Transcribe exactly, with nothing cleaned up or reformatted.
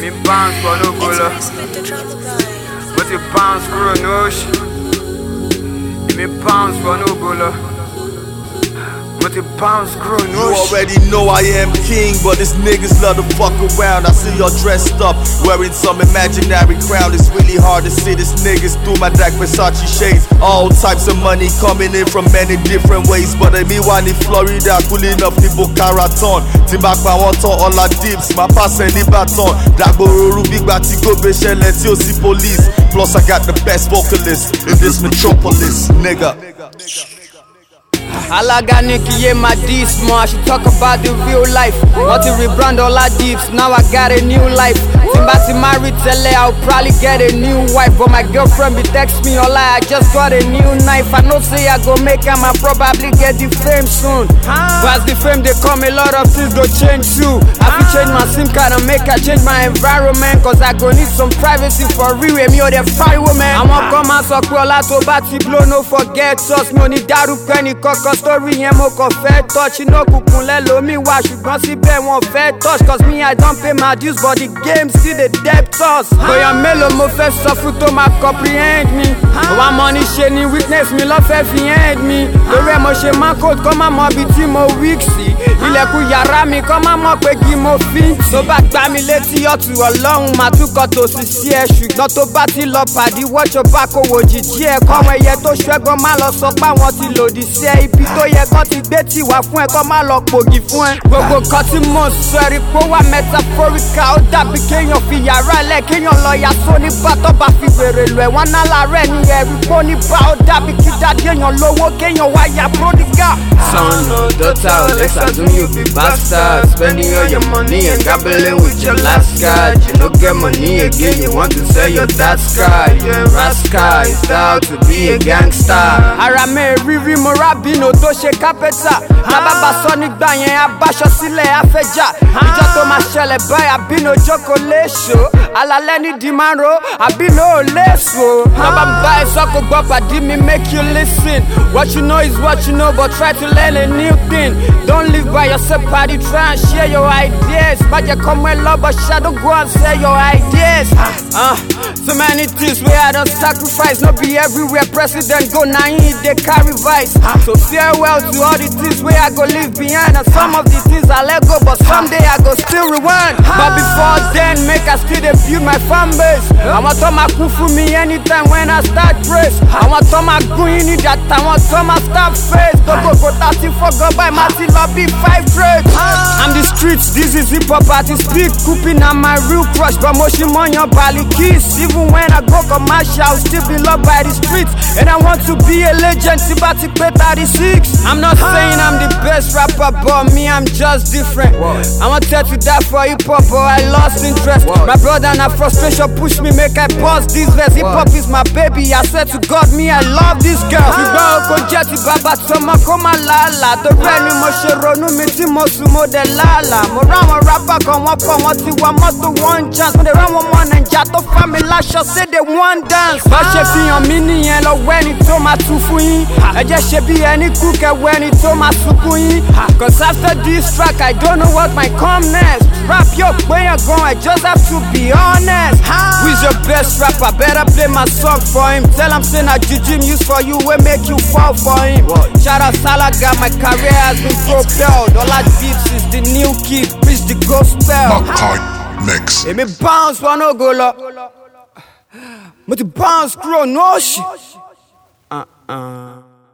Me bounce for no color. But you bounce for no shit. Me bounce for no color. But you bounce for no shit. You already know I am king, but these niggas love to fuck around. I see y'all dressed up, wearing some imaginary crown. It's really hard to see these niggas through my dark Versace shades. All types of money coming in from many different ways. But I mean one in Florida, cool enough to Boca Raton. Timbak pa one ton, all our dips, my pass any baton. Dagboro big bati go be shell, let you see police. Plus I got the best vocalists in this metropolis, nigga. Alaga Nicky, yeah, my D's more. I should talk about the real life. Want to rebrand all our deeps, now I got a new life. Timbasi married, tell her I'll probably get a new wife. But my girlfriend be text me all I just got a new knife. I know say I go make him, I probably get the fame soon. But as the fame they come, a lot of things go change too. I have to change my SIM card and make I change my environment. Cause I go need some privacy for real. Me or the fire woman. I want come and suck all out to batty blow, no forget us. No need daru penny cock. Story yẹn mo kàn fẹ́ touch, iná kùkùn lẹ́lòmí wá ṣùgbọ́n síbẹ̀ wọn fẹ́ touch. Cause me I don't pay my dues but the game still dey debt us. Bóyá mélòó mo fẹ́ sọ fún tó máa comprehend me. Wá money ṣe ni weakness mi lọ́fẹ́ fi end me. Lórí ẹ̀ mo ṣe máa code kọ́ máa mọ ibi tí mo weak sí. Ilẹ̀kùn yàrá mi kọ́ máa mọ̀ pé kí mo fi. Tó bá gbá mi létí ọ̀tún ọlọ́run máa túkọ̀ tó sì sí ẹ. Ṣùgbọ́n tó bá ti lọ pàdé wọ́ṣọ bá kó wò jìjì ẹ̀. Kọ́mọ ẹyẹ tó ṣẹ́gun má lọ sọ pé àwọn ti lòdì sí ẹ. Ibi tó yẹ kọ́ ti gbé tiwa fún ẹ kọ́ má lọ pògì fún ẹ. Gbogbo kan tí mo sọ ẹ̀rí pé wà metaphorical. Ó dàbí kéèyàn fi yàrá lẹ̀ kéèyàn lọ yà sóní bá tó bá fi wèrè lọ ẹ̀. Wọ́n ná láàárẹ̀ ní ẹ̀rí pé ó ní bá. Ó dàbí kí dáadé èèyàn lówó kéèyàn wá ya prodigal. Son or daughter, let's assume you be bastard. Spending all your money and gambling with your last card. You don't get money again, you want to sell your dad's car. You're a rascal, it's out to be a gangster. Ara mi rírí mo rábìnú tó ṣe kápẹ́tà. Lábàbà sọ nígbà yẹn abáṣọ sílẹ̀ afẹ́jà. Ìjọ tó máa ṣẹlẹ̀ báyìí àbínú jókòó léṣo. Alalẹ́ ní di máa ń ro àbínú ò léṣo. Lọ́ba ń bá ẹ sọ kó gbọ́ pàdé mi make you listen. What you know is what you know but try to learn a new thing. Don't live by yourself party, try and share your ideas. Bàjẹ́ kọ́ mọ́ ẹ lọ́bọ̀ shadow go and sell your ideas. Uh, so many things where I don't sacrifice. No be everywhere president go na him dey carry vice. So farewell to all the things where I go leave behind. And some of the things I let go but someday I go still rewind. But before then make I still dey build my fan base. Àwọn tó máa kún fún mi anytime when I start praise. Àwọn tó máa gún yín ní dàtà, àwọn tó máa start face. Gbogbo kò tá ti fọ́gọ́ báyìí máa ti lọ bí five grades. I'm the streets, this is hip hop artist. Big Coopin na my real crush. But mo ṣì mọ̀yàn Bali Kiss. Even when I go commercial, I'll still be loved by the streets. And I want to be a legend, tí bá ti pé thirty-six. I'm not saying I'm the best rapper, but me, I'm just different. I wanted to die for hip hop, but I lost interest. My brother and frustration push me, make I pause this verse. Hip hop is my baby, I swear to God, me, I love this girl. Ṣùgbọ́n o kò jẹ́ ti bàbá tọmọ kó má làálàá. Torí ẹni mo ṣe ronú mi tí mo sùn mo dẹ̀ làálàá. Mo ráwọn rapper kan wọ́n pọ̀ wọ́n ti wá mọ́tò one chance. Mo dẹ̀ ráwọn ọmọ Nàìjíríà tó fà mí láṣọ say they one dance. Bá ṣe fi hàn mí nìyẹn lọ wẹ́ni tó máa tún fún yín. Ẹ jẹ́ ṣe bí ẹni kú kẹwẹ́ ni tó máa sunkún yín. Cause after this track I don't know what might come next. Rap yo péyàn gan, I just have to be honest. Who's your best rapper? Better play my song for him. Tell him say na juju use for you wey make you fall for him. Shout out Salaga, my career has been propelled. All I beats is the new kid, preach the gospel. Makai Mix. Èmi bounce wọn no go lọ. Mo ti bounce kúrò no shit. Uh-uh.